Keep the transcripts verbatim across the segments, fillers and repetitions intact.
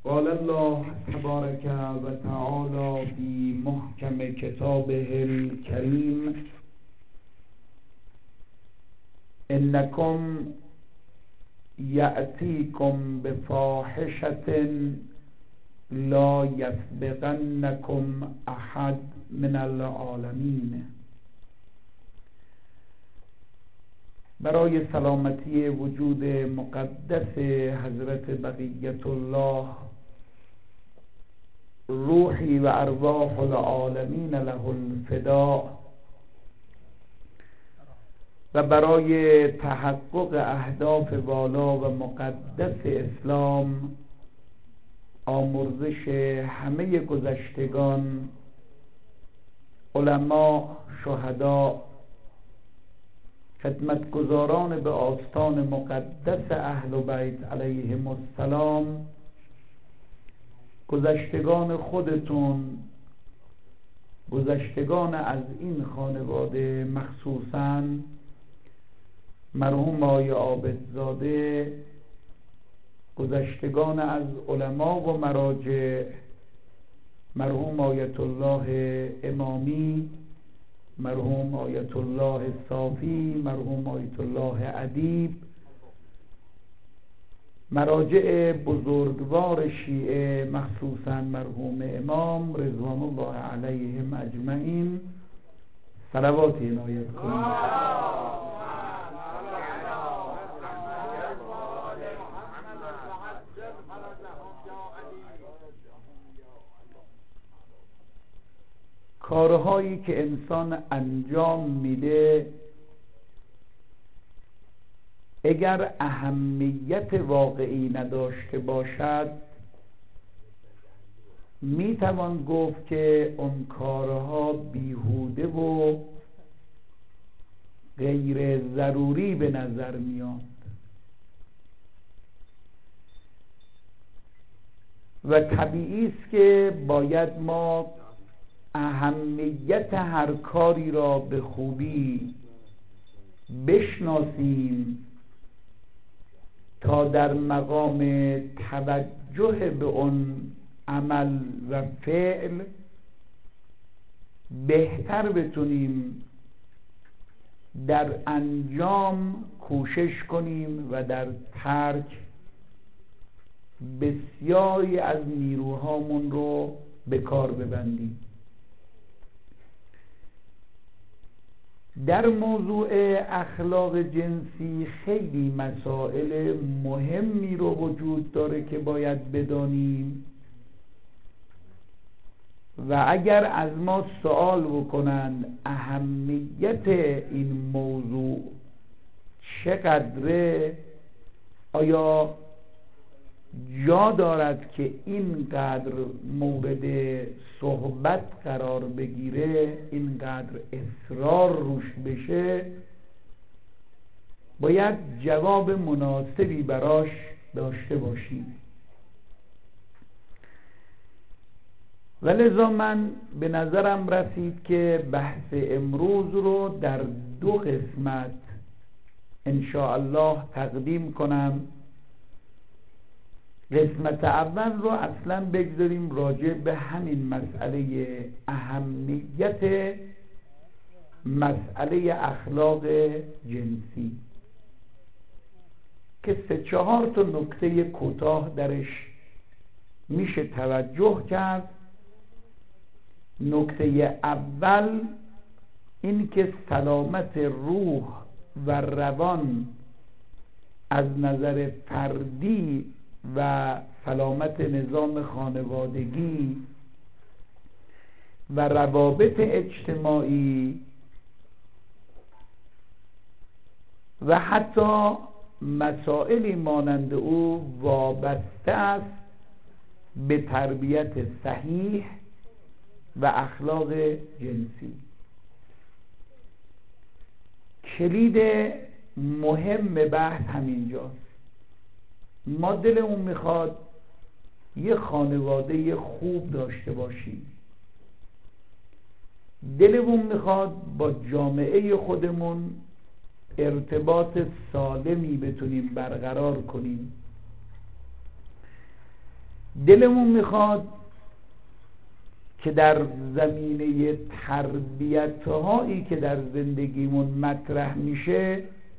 قال الله تبارك و تعالى في محكم كتابه الكريم إنكم يأتيكم بفاحشة لا يسبقنكم أحد من العالمين. برای سلامتی وجود مقدس حضرت بقیت الله، روحی و ارواح العالمین له الفداء، و برای تحقق اهداف والا و مقدس اسلام، آمرزش همه گذشتگان، علما، شهدا، خدمتگزاران به آستان مقدس اهل بیت علیهم السلام، گذشتگان خودتون، گذشتگان از این خانواده، مخصوصاً مرحوم آقای عابدزاده، گذشتگان از علما و مراجع، مرحوم آیت الله امامی، مرحوم آیت الله صافی، مرحوم آیت الله ادیب، مراجع بزرگوار شیعه، مخصوصا مرحوم امام رضوان الله علیهم اجمعین، صلوات عنایت کنید. کارهایی که انسان انجام میده اگر اهمیت واقعی نداشته باشد، میتوان گفت که اون کارها بیهوده و غیر ضروری به نظر میاد و طبیعی است که باید ما اهمیت هر کاری را به خوبی بشناسیم تا در مقام توجه به اون عمل و فعل بهتر بتونیم در انجام کوشش کنیم و در ترک بسیاری از نیروهامون رو به کار ببندیم. در موضوع اخلاق جنسی خیلی مسائل مهمی رو وجود داره که باید بدانیم و اگر از ما سوال بکنن اهمیت این موضوع چقدره، آیا جا دارد که اینقدر مورد صحبت قرار بگیره، اینقدر اصرار روش بشه، باید جواب مناسبی براش داشته باشیم. و لذا من به نظرم رسید که بحث امروز رو در دو قسمت انشاءالله تقدیم کنم. قسمت اول رو اصلا بگذاریم راجع به همین مسئله اهمیت مسئله اخلاق جنسی که سه چهار تا نکته کوتاه درش میشه توجه کرد. نکته اول این که سلامت روح و روان از نظر فردی و سلامت نظام خانوادگی و روابط اجتماعی و حتی مسائلی مانند او وابسته است به تربیت صحیح و اخلاق جنسی. کلید مهم بحث همینجاست. ما دلمون میخواد یه خانواده خوب داشته باشیم، دلمون میخواد با جامعه خودمون ارتباط سالمی بتونیم برقرار کنیم دلمون میخواد که در زمینه تربیت هایی که در زندگیمون مطرح میشه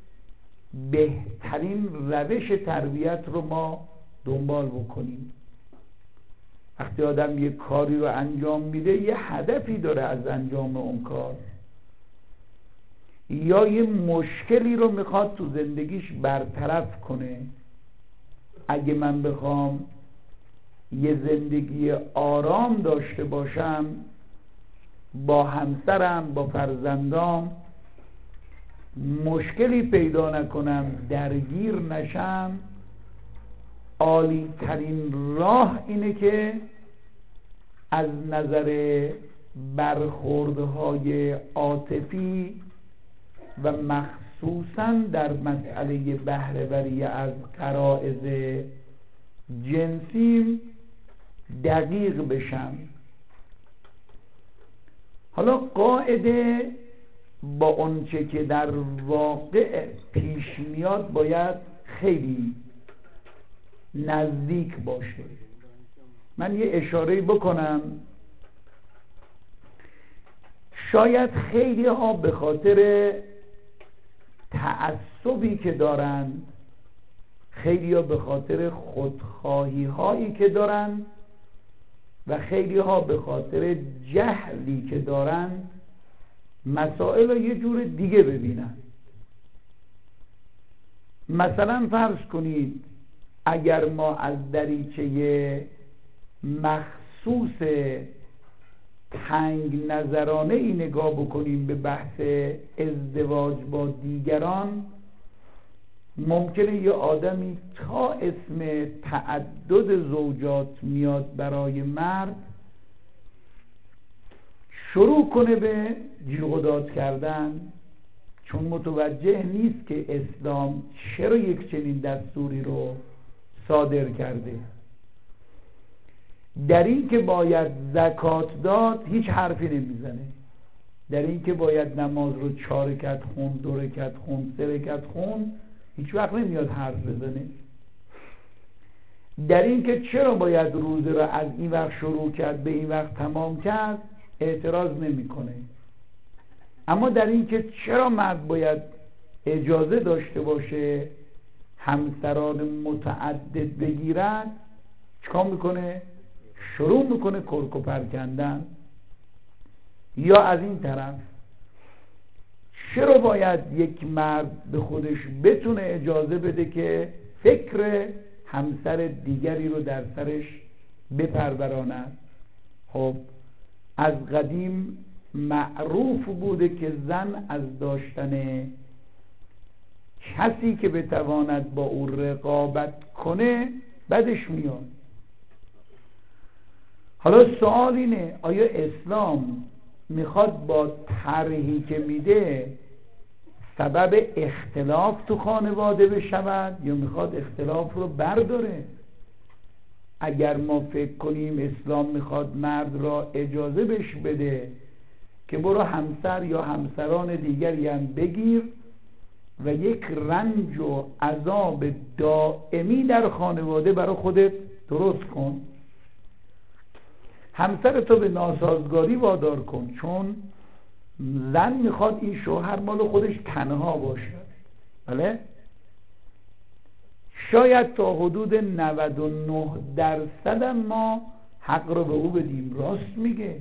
بهترین روش تربیت رو ما دنبال بکنیم. وقتی آدم یه کاری رو انجام میده یه هدفی داره از انجام اون کار، یا یه مشکلی رو میخواد تو زندگیش برطرف کنه. اگه من بخوام یه زندگی آرام داشته باشم، با همسرم، با فرزندام مشکلی پیدا نکنم، درگیر نشم، عالی ترین راه اینه که از نظر برخوردهای عاطفی و مخصوصاً در مسئله بهره‌وری از غرایز جنسیم دقیق بشم. حالا قاعده با اونچه که در واقع پیش میاد باید خیلی نزدیک باشه. من یه اشاره بکنم، شاید خیلی ها به خاطر تعصبی که دارن، خیلی ها به خاطر خودخواهی هایی که دارن و خیلی ها به خاطر جهلی که دارن مسائل رو یه جور دیگه ببینن. مثلا فرض کنید اگر ما از دریچه مخصوص تنگ نظرانه ای نگاه بکنیم به بحث ازدواج با دیگران، ممکنه یه آدمی تا اسم تعدد زوجات میاد برای مرد شروع کنه به جیغ و داد کردن، چون متوجه نیست که اسلام چرا یک چنین دستوری رو صادر کرده. در این که باید زکات داد هیچ حرفی نمیزنه، در این که باید نماز رو چهار رکعت خون، دو رکعت خون، سه رکعت خون هیچ وقت نمیاد حرف بزنه. در این که چرا باید روزه رو از این وقت شروع کرد به این وقت تمام کرد اعتراض نمیکنه. اما در این که چرا مرد باید اجازه داشته باشه همسران متعدد بگیرد، چیکار میکنه؟ شروع میکنه کرک و پرکندن. یا از این طرف چرا باید یک مرد به خودش بتونه اجازه بده که فکر همسر دیگری رو در سرش بپروراند؟ خب از قدیم معروف بوده که زن از داشتن کسی که بتواند با او رقابت کنه بدش میاد. حالا سوال اینه آیا اسلام میخواد با طرحی که میده سبب اختلاف تو خانواده بشود یا میخواد اختلاف رو برداره؟ اگر ما فکر کنیم اسلام میخواد مرد را اجازه بش بده که برو همسر یا همسران دیگری هم بگیر و یک رنج و عذاب دائمی در خانواده برای خودت درست کن، همسر تو به ناسازگاری وادار کن، چون زن میخواد این شوهر مال خودش تنها باشه. بله؟ شاید تا حدود نود و نه درصد ما حق رو به او بدیم. راست میگه.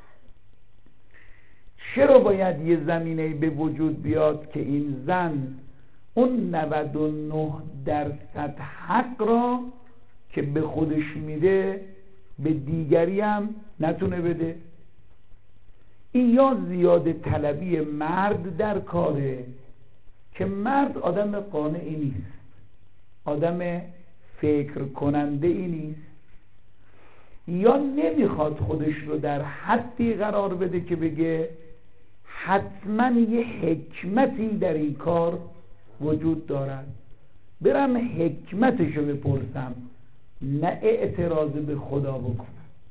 چرا باید یه زمینه به وجود بیاد که این زن اون نود و نه درصد حق را که به خودش میده به دیگری هم نتونه بده؟ این یا زیاده طلبی مرد در کاره که مرد آدم قانعی نیست، آدم فکر کننده ای نیست، یا نمیخواد خودش رو در حدی قرار بده که بگه حتما یه حکمتی در این کار وجود دارد، برم حکمتشو بپرسم نه اعتراض به خدا بکنم.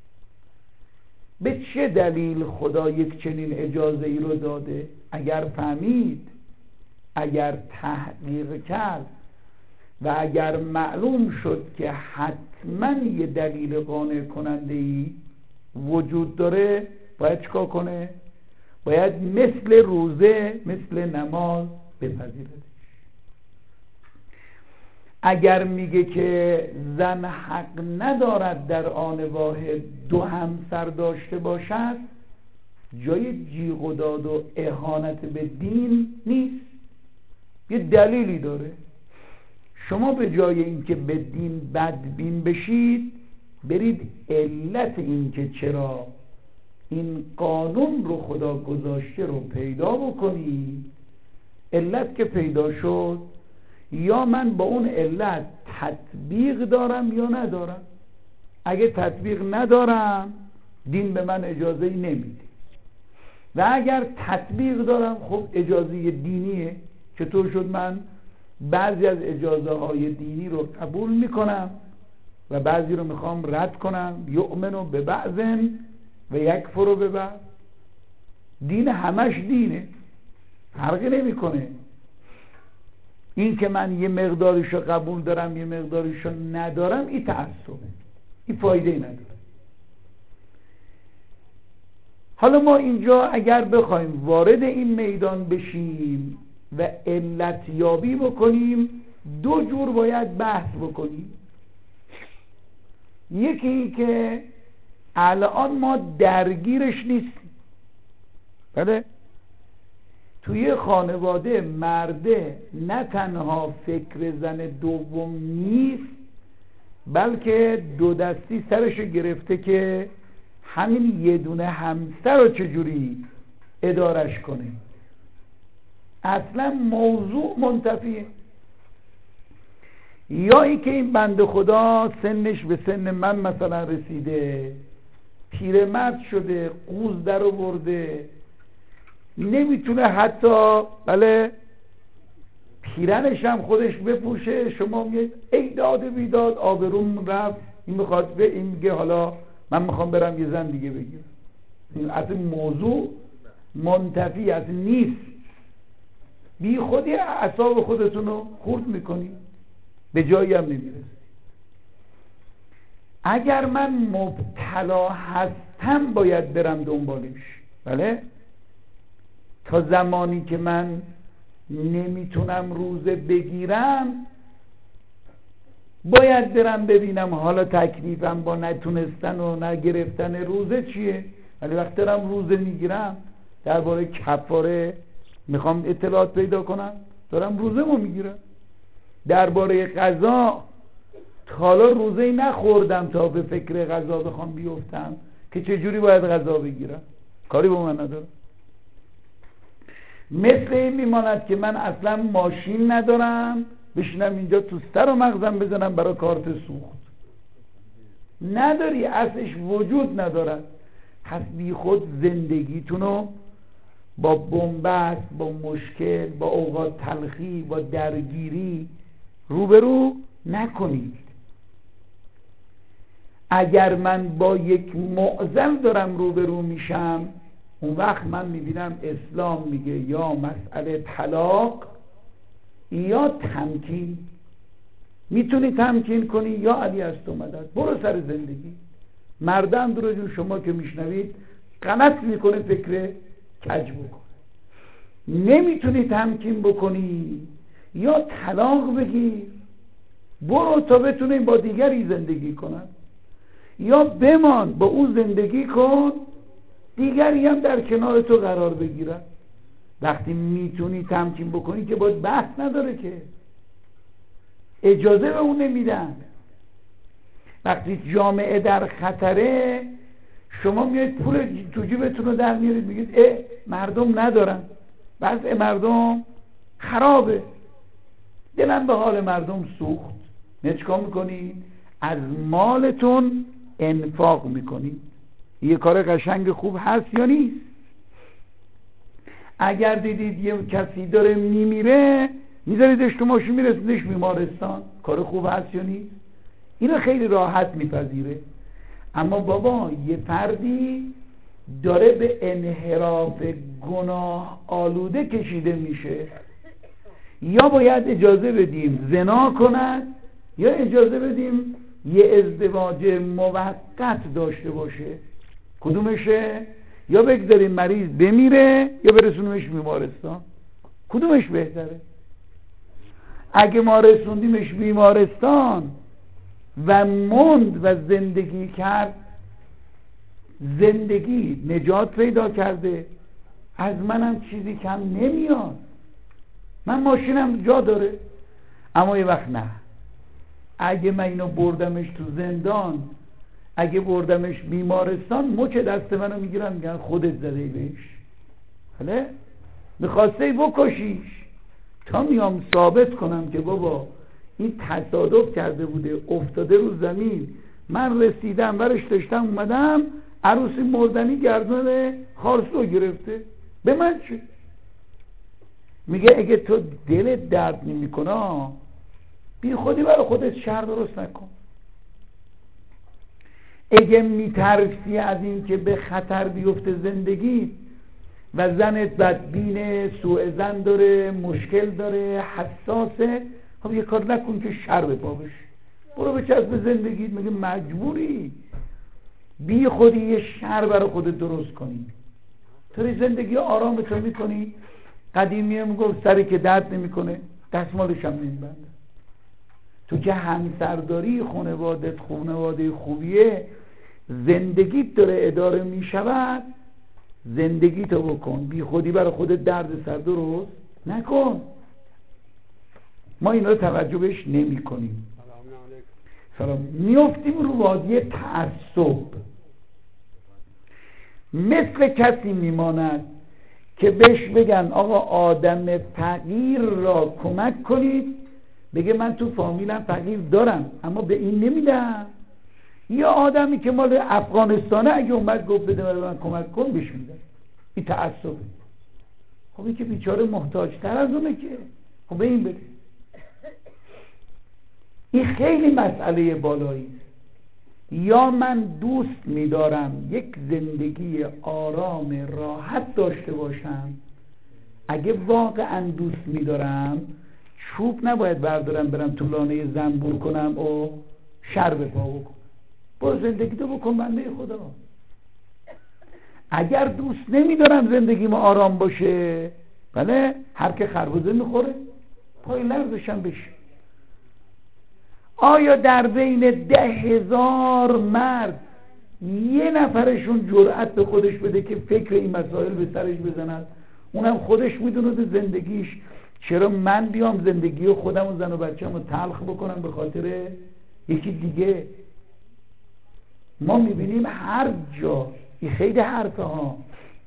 به چه دلیل خدا یک چنین اجازه ای رو داده؟ اگر فهمید، اگر تحقیق کرد و اگر معلوم شد که حتما یه دلیل قانع کننده ای وجود داره، باید چیکار کنه؟ باید مثل روزه، مثل نماز بپذیره. اگر میگه که زن حق ندارد در آن واحد دو همسر داشته باشد، جای جیغ و داد و اهانت به دین نیست، یه دلیلی داره. شما به جای اینکه به دین بدبین بشید، برید علت این که چرا این قانون رو خدا گذاشته رو پیدا بکنید. علت که پیدا شد، یا من با اون علت تطبیق دارم یا ندارم. اگه تطبیق ندارم، دین به من اجازه نمیده، و اگر تطبیق دارم، خب اجازه دینیه. چطور شد من بعضی از اجازه های دینی رو قبول میکنم و بعضی رو میخوام رد کنم؟ یؤمنو به بعضن و یکفرو به بعض. دین همش دینه، فرقی نمیکنه. این که من یه مقداریشو قبول دارم یه مقداریشو ندارم، این تعصبه، این فایده نداره. حالا ما اینجا اگر بخوایم وارد این میدان بشیم و علت یابی بکنیم، دو جور باید بحث بکنیم. یکی این که الان ما درگیرش نیستیم، بله؟ توی خانواده مرده نه تنها فکر زن دوم نیست، بلکه دو دستی سرشو گرفته که همین یه دونه همسر رو چجوری ادارش کنه. اصلا موضوع منتفیه. یا ای که این بنده خدا سنش به سن من مثلا رسیده، پیرمرد شده، قوز در آورده، نمیتونه حتی بله پیرنش هم خودش بپوشه. شما میگید ای داد بیداد، آبروم رفت، این میخواد به این میگه حالا من میخوام برم یه زن دیگه بگیرم. اصلا موضوع منتفی اصلا نیست. بی خودی اعصاب خودتون رو خورد میکنی، به جایی هم نمیرسید. اگر من مبتلا هستم باید برم دنبالش، بله؟ تا زمانی که من نمیتونم روزه بگیرم باید برم ببینم حالا تکلیفم با نتونستن و نگرفتن روزه چیه. ولی وقتی دارم روزه میگیرم، درباره کفاره میخوام اطلاعات پیدا کنم، دارم روزه مو میگیرم. درباره غذا تا حالا روزه نخوردم تا به فکر غذا بخوام بیفتم که چجوری باید غذا بگیرم، کاری با من ندارم. مثل این میماند که من اصلا ماشین ندارم بشینم اینجا تو سر و مغزم بزنم برای کارت سوخت. نداری، اصلش وجود ندارد. پس بی خود زندگیتونو با بنبست، با مشکل، با اوقات تلخی، با درگیری روبرو نکنید. اگر من با یک معضل دارم روبرو میشم، اون وقت من میبینم اسلام میگه یا مسئله طلاق یا تمکین. میتونی تمکین کنی یا علی از تو مدد، برو سر زندگی. مردم درجون شما که میشنوید غلط میکنه فکر کج بکن. نمیتونی تمکین بکنی یا طلاق بگیر، برو تا بتونی با دیگری زندگی کنن، یا بمان با اون زندگی کن دیگری هم در کنار تو قرار بگیرن. وقتی میتونی تمکین بکنی که باید بحث نداره، که اجازه به اون نمیدن. وقتی جامعه در خطره شما میاد پول تو جیبتون رو در میارید میگید اه مردم ندارن، وضع مردم خرابه، دلم به حال مردم سوخت. نه چیکار میکنید؟ از مالتون انفاق میکنید. یه کار قشنگ خوب هست یا نیست؟ اگر دیدید یه کسی داره میمیره میذاریدش تو ماشین میرسیدش بیمارستان، کار خوب هست یا نیست؟ اینو خیلی راحت میپذیره. اما بابا یه فردی داره به انحراف گناه آلوده کشیده میشه، یا باید اجازه بدیم زنا کند یا اجازه بدیم یه ازدواج موقت داشته باشه. کدومشه؟ یا بگذاریم مریض بمیره یا برسونیمش بیمارستان. کدومش بهتره؟ اگه ما رسوندیمش بیمارستان و موند و زندگی کرد، زندگی نجات پیدا کرده، از منم چیزی کم نمیاد، من ماشینم جا داره. اما یه وقت نه، اگه من اینو بردمش تو زندان، اگه بردمش بیمارستان، مچ دست منو میگیرن میگن خودت زدی بهش. حالا میخواسته بکشیش تا میام ثابت کنم که بابا این تصادف کرده بوده، افتاده رو زمین، من رسیدم ورش داشتم اومدم، عروسی مردنی گردن خارسو گرفته، به من چه؟ میگه اگه تو دلت درد نمی کنه بی خودی برای خودت شر درست نکن. اگه میترسی از این که به خطر بیفته زندگی و زنت بدبینه، سوء زن داره، مشکل داره، حساسه، خب یه کار نکن که شر به پا بشه، برو بچسب به زندگیت. میگه مجبوری بی خودی یه شر برای خودت درست کنی. طوری زندگی آرامتو میکنی. قدیمی هم گفت سری که درد نمیکنه دستمالش هم نمیبنده. تو که همسرداری، خانوادت خانواده خوبیه، زندگیت داره اداره میشود، زندگیتو بکن، بی خودی برای خودت درد سر درست نکن. ما اینا رو توجه بهش نمی کنیم. سلام. میفتیم رو وادی تعصب. مثل کسی میماند که بهش بگن آقا آدم فقیر را کمک کنید، بگه من تو فامیلم فقیر دارم اما به این نمیدم. یا آدمی که مال افغانستانه اگه اومد گفت بده من کمک کن بهش میدم. این تعصبه. خب این که بیچاره محتاج تر از اونه که خب به این بده. این خیلی مسئله بالایی. یا من دوست می‌دارم یک زندگی آرام راحت داشته باشم، اگه واقعا دوست می‌دارم چوب نباید بردارم برم تو لانه زنبور کنم و شر به پا بکنم. برو زندگی تو بکن بنده خدا. اگر دوست نمی‌دارم زندگیم آرام باشه، بله، هر که خربوزه می‌خوره پای لرزشم بشه. آیا در بین ده هزار مرد یه نفرشون جرأت به خودش بده که فکر این مسائل به سرش بزنن؟ اونم خودش میدونه زندگیش، چرا من بیام زندگی خودم و زن و بچه‌م رو تلخ بکنم به خاطر یکی دیگه؟ ما میبینیم هر جا، این خیلی حرفه ها،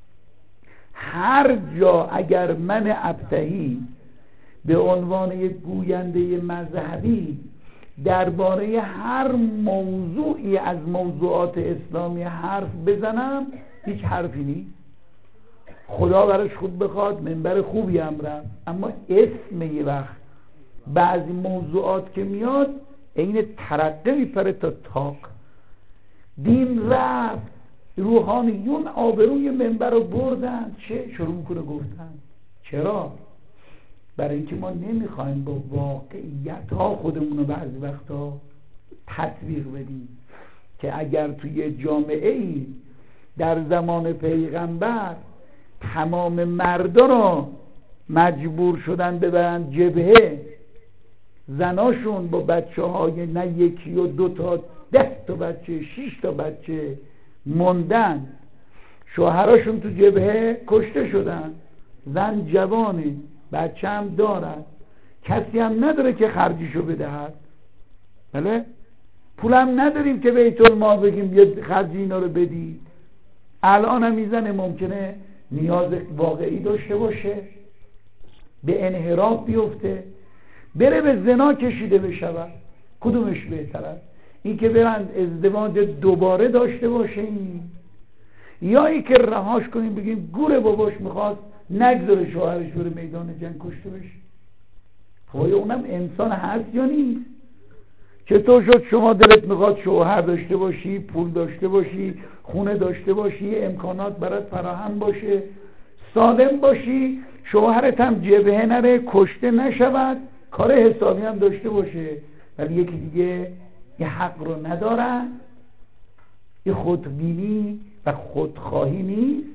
هر جا اگر من ابتهی به عنوان یک گوینده مذهبی درباره هر موضوعی از موضوعات اسلامی حرف بزنم، هیچ حرفی نیست. خدا برش خود بخواد منبر خوبی هم رفت، اما اسم یه وقت بعضی موضوعات که میاد این ترقه میپره تا تاق. دین رفت، روحانیون آبروی منبر رو بردن، چه شروع میکنه گفتن. چرا؟ برای اینکه ما نمیخوایم با واقعیت ها خودمون رو بعضی وقتا تطبیق بدیم که اگر توی جامعه ای در زمان پیغمبر تمام مردا رو مجبور شدن ببرن جبهه، زناشون با بچه های نه یکی و دو تا ده تا بچه شش تا بچه موندن، شوهراشون تو جبهه کشته شدن، زن جوانه، بچه هم دارد، کسی هم نداره که خرجیشو بدهد، بله؟ پول هم نداریم که بیت المال بگیم یه خرجی اینا رو بدید. الان هم میزنه ممکنه نیاز واقعی داشته باشه، به انحراف بیفته، بره به زنا کشیده بشود. کدومش بهتره؟ این که برند ازدواج دوباره داشته باشه این، یا این که رهاش کنیم بگیم گوره باباش میخواد نگذاره شوهرش بره میدان جنگ کشته بشه. خب اونم انسان هست یا نیست؟ چطور شد شما دلت میخواد شوهر داشته باشی، پول داشته باشی، خونه داشته باشی، امکانات برات فراهم باشه، سالم باشی، شوهرت هم جبهه نره، کشته نشود، کار حسابی هم داشته باشه، ولی یکی دیگه یه حق رو ندارن. یه خودبینی و خودخواهی نیست.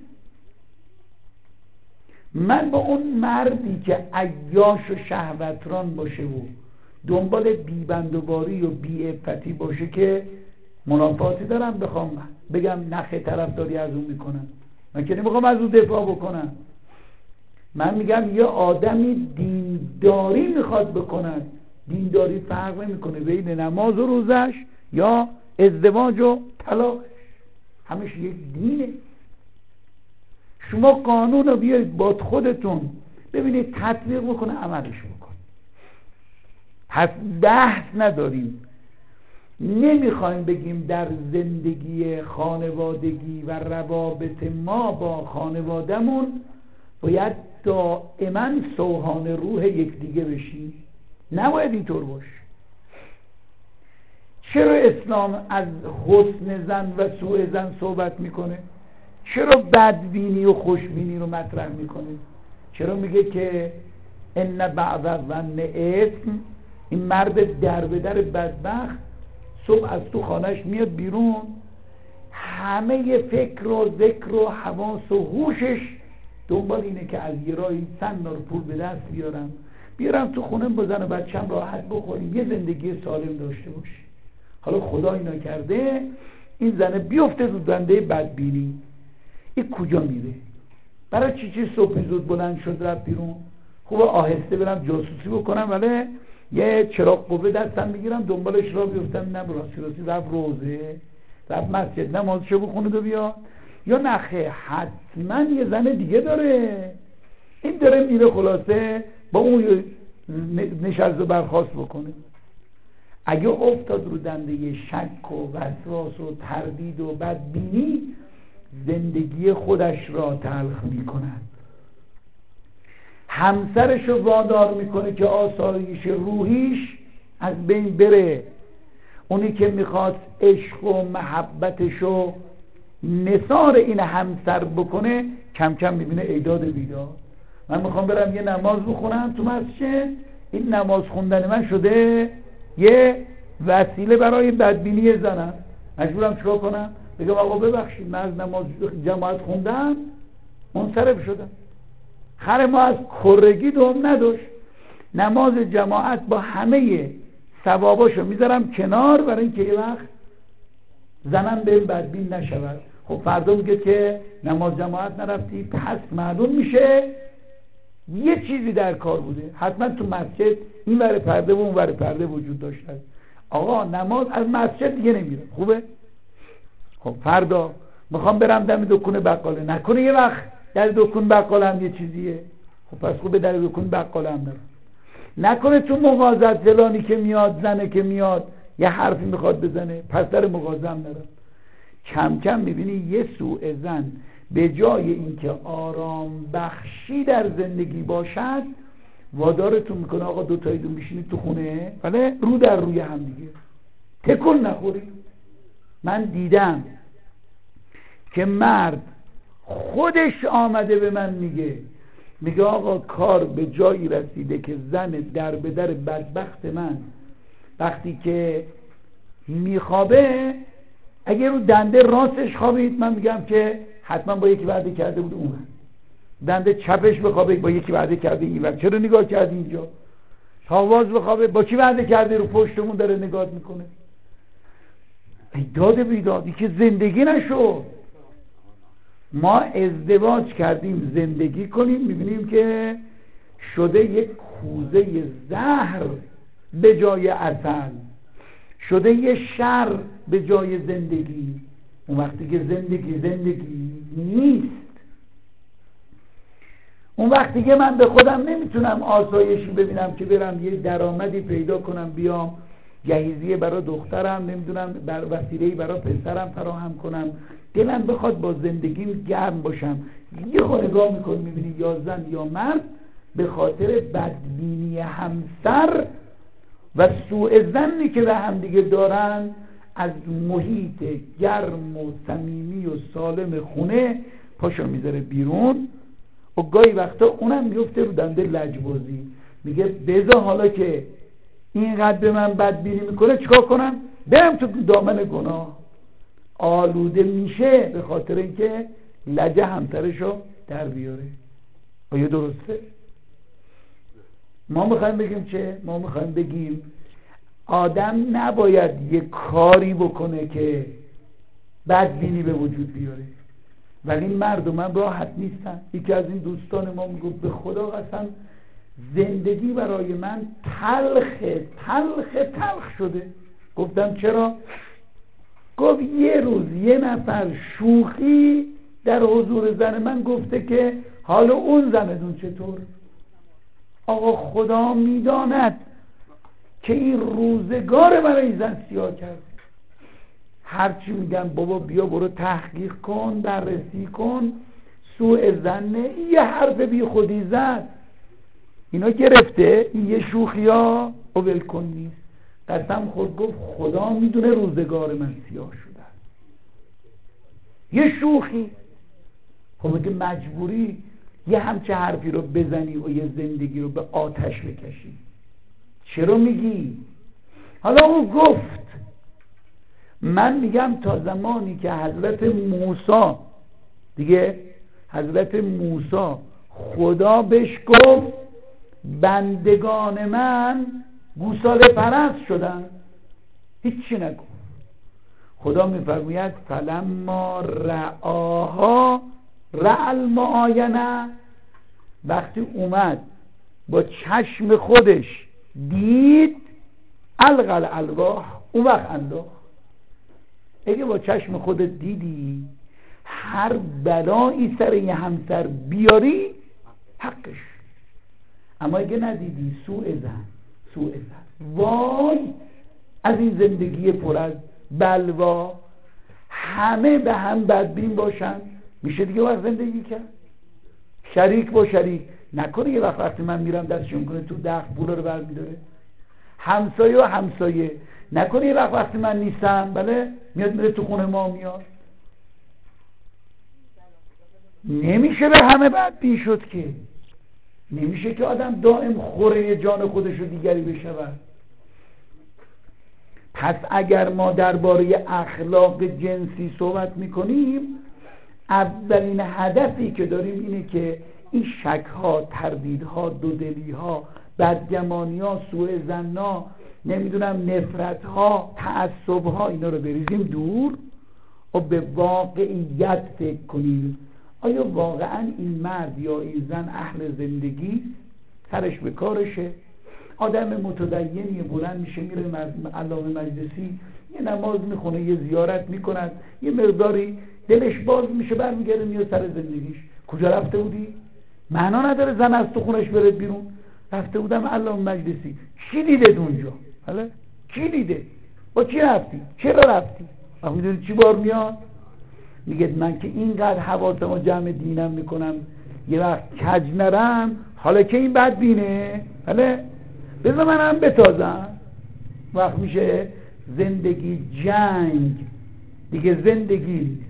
من با اون مردی که عیاش و شهوتران باشه و دنبال بیبندوباری و بی‌عفتی باشه که منافاتی دارم بخوام بگم نخه طرفداری از اون میکنم؟ من که نمیخوام از اون دفاع بکنم. من میگم یه آدمی دینداری میخواد بکنن. دینداری فرق نمیکنه بین نماز و روزش یا ازدواج و طلاقش، همش یک دینه. شما قانون رو بیارید با خودتون ببینید تطبیق بکنه، عملش بکن. پس بحث نداریم. نمیخوایم بگیم در زندگی خانوادگی و روابط ما با خانوادهمون باید دائما سوهان روح یکدیگه بشیم. نباید اینطور باشه. چرا اسلام از حسن زن و سوء زن صحبت میکنه؟ چرا بدبینی و خوشبینی رو مطرح میکنه؟ چرا میگه که ان بعض الظن اثم؟ این مرد در به در بدبخت صبح از تو خانهش میاد بیرون، همه فکر و ذکر و حواس و هوشش دنبال اینه که از یه راهی سنار پول به دست بیارم بیارم تو خونه با زن و بچه‌م راحت بخوریم، یه زندگی سالم داشته باشیم. حالا خدا اینا کرده این زنه بیفته تو دنده بدبینی، این کجا میره؟ برای چی چی صبح زود بلند شد رفت بیرون؟ خوبه آهسته برم جاسوسی بکنم ولی یه چراغ قوه دستم بگیرم دنبالش را بیفتم، نه راستی راستی رفت روزه، رفت مسجد نمازشو بخونه و بیا؟ یا نخه حتما یه زن دیگه داره، این داره میره خلاصه با اون نشست و برخواست بکنه. اگه افتاد رو دنده شک و وسواس و تردید و بدبینی، زندگی خودش را تلخ میکند. همسرش رو وادار میکنه که آسایش روحیش از بین بره. اونی که میخواست عشق و محبتش رو نثار این همسر بکنه، کم کم میبینه ایداد بیداد. من میخوام برم یه نماز بخونم تو مسجد، این نماز خوندن من شده یه وسیله برای بدبینی زنم. مجبورم چیکار کنم؟ بگم آقا ببخشید من از نماز جماعت خوندم منصرف شدم. خر ما از کرگی دوم نداشت. نماز جماعت با همه ثواباشو میذارم کنار برای اینکه یه وقت زنم به بدبین نشود. خب فردا میگه که نماز جماعت نرفتی، پس معلوم میشه یه چیزی در کار بوده. حتما تو مسجد این ور پرده و اون ور پرده وجود داشته. آقا نماز از مسجد دیگه نمیره. خوبه؟ خب فردا میخوام برم دم دکون بقاله، نکنه یه وقت در دکون بقاله هم یه چیزیه. خب پس خوبه در دکون بقاله هم نرم. نکنه تو مغازه فلانی که میاد، زنه که میاد یه حرفی میخواد بزنه، پس در مغازه هم نرم. کم کم میبینی یه سوء زن به جای اینکه آرام بخشی در زندگی باشد، وادارتون میکنه آقا دوتاییدون میشینید تو خونه ولی رو در روی هم دیگه تکون نخورید. من دیدم که مرد خودش آمده به من میگه میگه آقا کار به جایی رسیده که زن در به در بدبخت من وقتی که میخوابه، اگه رو دنده راستش خوابید من میگم که حتما با یکی وعده کرده بود اون، دنده چپش بخوابه با یکی وعده کرده این وقت چرا نگاه کردی اینجا، تاواز بخوابه با کی وعده کرده رو پشتمون داره نگاه میکنه. ایداد بیدادی که زندگی نشد. ما ازدواج کردیم زندگی کنیم، میبینیم که شده یک کوزه زهر به جای عسل، شده یه شر به جای زندگی. اون وقتی که زندگی زندگی نیست، اون وقتی که من به خودم نمیتونم آسایشی ببینم که برم یه درآمدی پیدا کنم بیام جهیزیه برای دخترم، نمیدونم بر وسیله‌ای برای پسرم فراهم کنم، دلم بخواد با زندگیم گرم باشم، یه خود نگاه میکنی میبینی یا زن یا مرد به خاطر بدبینی همسر و سوء ظنی که به هم دیگه دارن از محیط گرم و صمیمی و سالم خونه پاشو میذاره بیرون. و گاهی وقتا اونم میفته رو دنده لجبازی، میگه بذار حالا که اینقدر به من بدبینی میکنه چیکار کنم؟ برم تو دامن گناه. آلوده میشه به خاطر اینکه لجه همسرشو در بیاره. آیا درسته؟ ما میخوایم بگیم چه؟ ما میخوایم بگیم آدم نباید یه کاری بکنه که بدبینی به وجود بیاره، ولی مردم هم راحت نیستن. یکی از این دوستان ما میگفت به خدا قسم زندگی برای من تلخ تلخ تلخ شده. گفتم چرا؟ گفت یه روز یه نفر شوخی در حضور زن من گفته که حالا اون زنتون چطور؟ آقا خدا میداند که این روزگار برای زن سیاه کرد. هرچی میگم بابا بیا برو تحقیق کن، بررسی کن، سوء ظنه، یه حرف بی خودی زد، اینا گرفته، این یه شوخی ها اول کن نیست. قسم خود گفت خدا میدونه روزگار من سیاه شده، یه شوخی. خب اگه مجبوری یه همچه حرفی رو بزنی و یه زندگی رو به آتش بکشی، چرا میگی؟ حالا او گفت، من میگم تا زمانی که حضرت موسی دیگه حضرت موسی خدا بهش گفت بندگان من گوساله پرست شدن، هیچی نگفت. خدا میفرماید فلما رعاها رع المعاینه، وقتی اومد با چشم خودش دید القل الواح، اون وقت انداخت. اگه با چشم خودت دیدی هر بلایی سر یه همسر بیاری حقش، اما اگه ندیدی سوء زن سوء زن وای از این زندگی پر از بلوا، همه به هم بدبین باشن، میشه دیگه وقت زندگی کرد؟ شریک با شریک نکنه یه وقت وقتی من میرم دستشون کنه تو دخ پولا رو برمیداره، همسایه و همسایه نکنه یه وقت وقتی من نیستم بله میاد میره تو خونه ما میاد. نمیشه به همه بدبین شد که، نمیشه که آدم دائم خوره جان خودش رو دیگری بشود. پس اگر ما درباره اخلاق جنسی صحبت میکنیم، اولین هدفی که داریم اینه که این شک‌ها، تردیدها، دودلی‌ها، بدگمانی‌ها، سوء ظن‌ها، نمیدونم نفرت‌ها، تعصب‌ها، اینا رو بریزیم دور و به واقعیت فکر کنیم. آیا واقعا این مرد یا این زن اهل زندگی، سرش به کارشه، آدم متدینی بلند میشه میره علامه مجلسی یه نماز میخونه، یه زیارت میکند، یه مقداری دلش باز میشه برمیگرده میاد سر زندگیش. کجا رفته بودی؟ معنا نداره زن از تو خونش بره بیرون. رفته بودم علامه مجلسی. کی دیده اونجا؟ حالا کی دیده؟ با کی رفتی؟ چرا رفتی؟ آخه میدونی چی بار میاد؟ میگه من که اینقدر حواسمو جمع دینم میکنم یه وقت کج نرم، حالا که این بد بینه، حالا بذار منم بتازم. وقت میشه زندگی جنگ دیگه، زندگی نیست،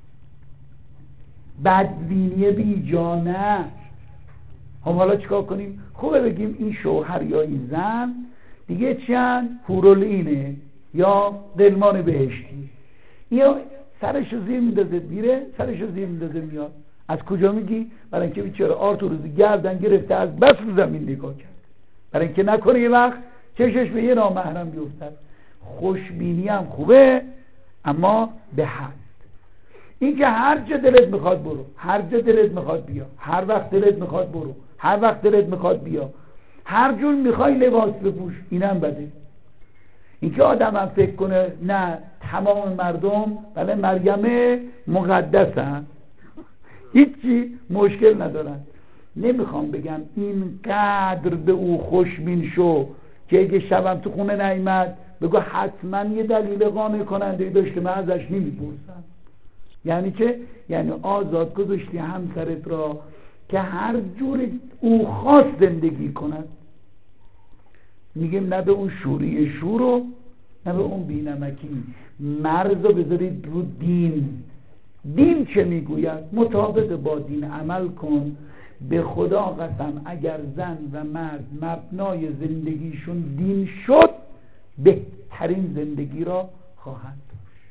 بدبینی بی جانه. هم حالا چیکار کنیم؟ خوبه بگیم این شوهر یا این زن دیگه چند هورالعینه یا دلمان بهشتی، یا سرش رو زیر میندازه میره، سرش رو زیر میندازه میاد. از کجا میگی؟ برای اینکه بیچاره آرتور روزی گردن گرفته از بس رو زمین نگاه کرد، برای اینکه نکنه یه وقت چشش به یه نامحرم بیفتد. خوشبینی هم خوبه اما به حد. این که هر جا دلت میخواد برو، هر جا دلت میخواد بیا، هر وقت دلت میخواد برو، هر وقت دلت میخواد بیا، هر جور میخوای لباس بپوش، اینم بده. این که آدم هم فکر کنه نه تمام مردم بله مریم مقدسن، هیچی مشکل ندارن. نمیخوام بگم اینقدر به او خوشبین شو که اگه شبم تو خونه نیامد بگو حتما یه دلیل قانع کننده داشت که من ازش نمیپرسم. یعنی که یعنی آزاد گذاشتی همسرت را که هر جور او خواست زندگی کند. میگم نه به اون شوری شورو نه به اون بینمکی. مرز رو بذارید رو دین. دین چه میگوید؟ مطابق با دین عمل کن، به خدا قسم اگر زن و مرد مبنای زندگیشون دین شد بهترین زندگی را خواهند داشت.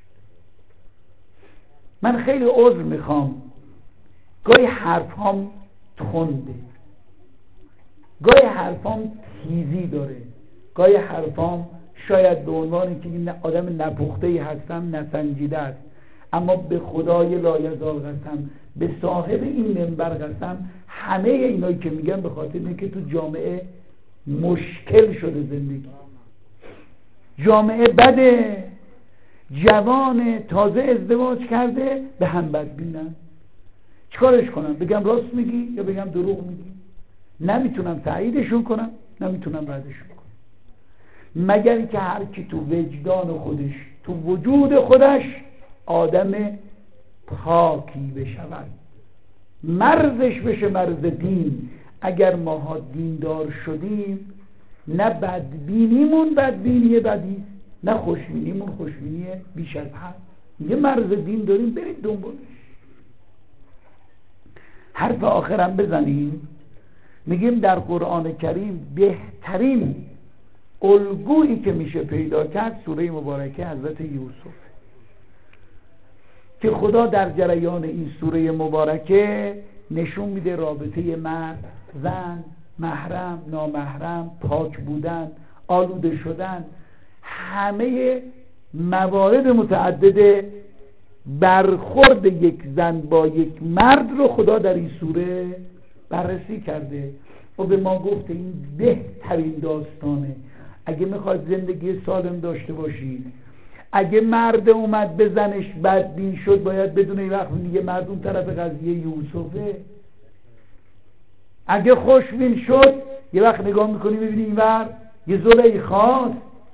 من خیلی عذر میخوام، گاهی حرفام تنده، گاهی حرفام تیزی داره، گاهی حرفام شاید به عنوان که این آدم نپخته‌ای هستم نسنجیده است، اما به خدای لایزال قسم، به صاحب این منبر قسم، همه اینایی که میگم به خاطر اینه که تو جامعه مشکل شده زندگی، جامعه بده، جوان تازه ازدواج کرده به هم بدبینن. چیکارش کنم؟ بگم راست میگی یا بگم دروغ میگی؟ نمیتونم تاییدشون کنم، نمیتونم ردشون کنم، مگر که هر کی تو وجدان خودش، تو وجود خودش آدم پاکی بشود، مرزش بشه مرز دین. اگر ماها دیندار شدیم، نه بدبینیمون بدبینی بدی، نه خوشبینیمون خوشبینی بیش از حد. یه مرز دین داریم، برید دنبالش. حرف آخرم بزنیم، میگیم در قرآن کریم بهترین الگویی که میشه پیدا کرد سوره مبارکه حضرت یوسف، که خدا در جریان این سوره مبارکه نشون میده رابطه مرد زن، محرم نامحرم، پاک بودن، آلوده شدن، همه موارد متعدد برخورد یک زن با یک مرد رو خدا در این سوره بررسی کرده و به ما گفته این بهترین داستانه. اگه میخواید زندگی سالم داشته باشید، اگه مرد اومد به زنش بدبین شد، باید بدون این وقت میگه مرد اون طرف قضیه یوسفه. اگه خوشبین شد یه وقت نگاه میکنی میبینی این ور یه زلیخاست،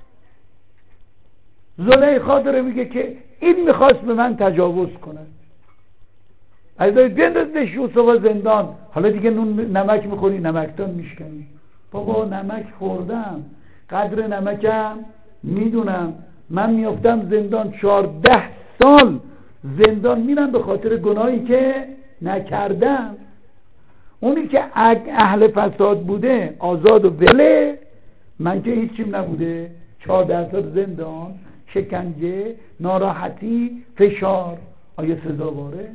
زلیخا داره میگه که این میخواست به من تجاوز کنه، از داری بندازش یوسف زندان، حالا دیگه نون نمک میخوری نمکتان میشکنی. بابا نمک خوردم، قدر نمکم میدونم، من میافتم زندان، چهارده سال زندان میرم به خاطر گناهی که نکردم. اونی که اهل فساد بوده آزاد و وله، من که هیچیم نبوده، چهارده سال زندان، شکنجه، ناراحتی، فشار. آیا سزاواره؟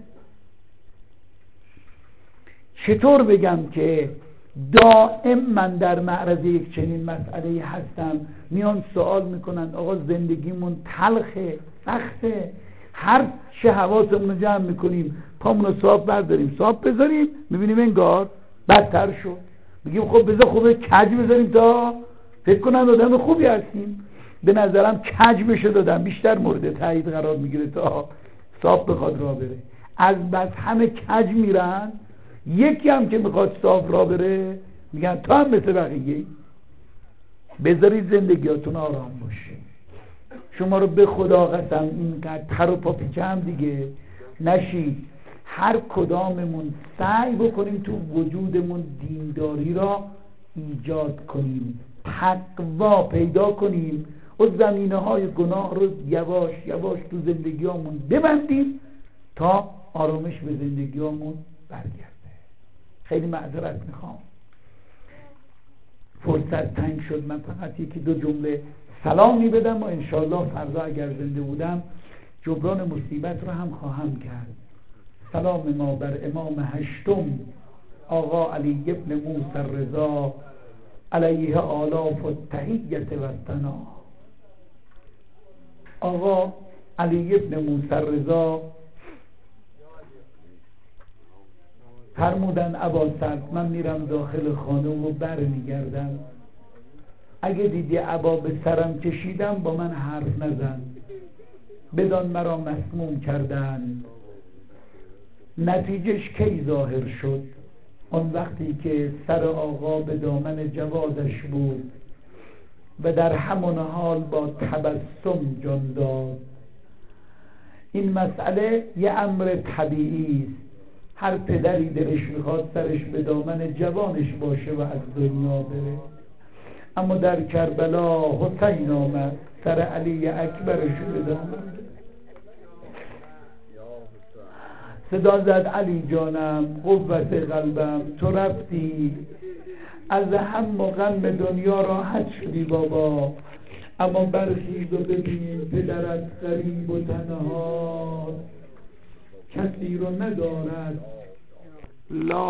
چطور بگم که دائم من در معرض یک چنین مسئله هستم؟ میان سوال میکنن آقا زندگیمون تلخه، سخته، هر چه حواسمون رو جمع میکنیم پامون رو صاف برداریم صاف بذاریم میبینیم انگار بدتر شد. میگیم خب بذار خوبه کج بذاریم تا فکر کنن آدم خوبی هستیم. به نظرم کج بشه دادم بیشتر مورد تایید قرار میگیره تا صاف بخواد راه بره. از بس همه کج میرن، یکی هم که میخواد صاف راه بره میگن تو هم مثل بقیه. بذارید زندگیاتون آرام باشه. شما رو به خدا قسم اینقدر پر و پاپیچه هم دیگه نشید. هر کداممون سعی بکنیم تو وجودمون دینداری را ایجاد کنیم، تقوا پیدا کنیم و زمینه های گناه رو یواش یواش تو زندگیامون ببندیم تا آرامش به زندگیامون برگرده. خیلی معذرت میخوام، فرصت تنگ شد. من فقط یکی دو جمله سلامی بدم و انشالله فردا اگر زنده بودم جبران مصیبت رو هم خواهم کرد. سلام ما بر امام هشتم آقا علی ابن موسی رضا علیه آلاف و تحییت و ثنا. آقا علی ابن موسی رضا فرمودن ابا سعد من میرم داخل خانه و بر میگردم، اگه دیدی ابا به سرم کشیدم با من حرف نزن، بدان مرا مسموم کردن. نتیجهش کی ظاهر شد؟ اون وقتی که سر آقا به دامن جوازش بود و در همون حال با تبسم جان داد. این مسئله یه امر طبیعی است. هر پدری دلش میخواد سرش به دامن جوانش باشه و از دنیا بره، اما در کربلا حسین آمد سر علی اکبرش به دامن. صدا زد علی جانم قوت قلبم تو رفتی، از هم و غم دنیا راحت شدی بابا، اما برخیز و ببین پدرت غریب و تنها، کسی رو ندارد لا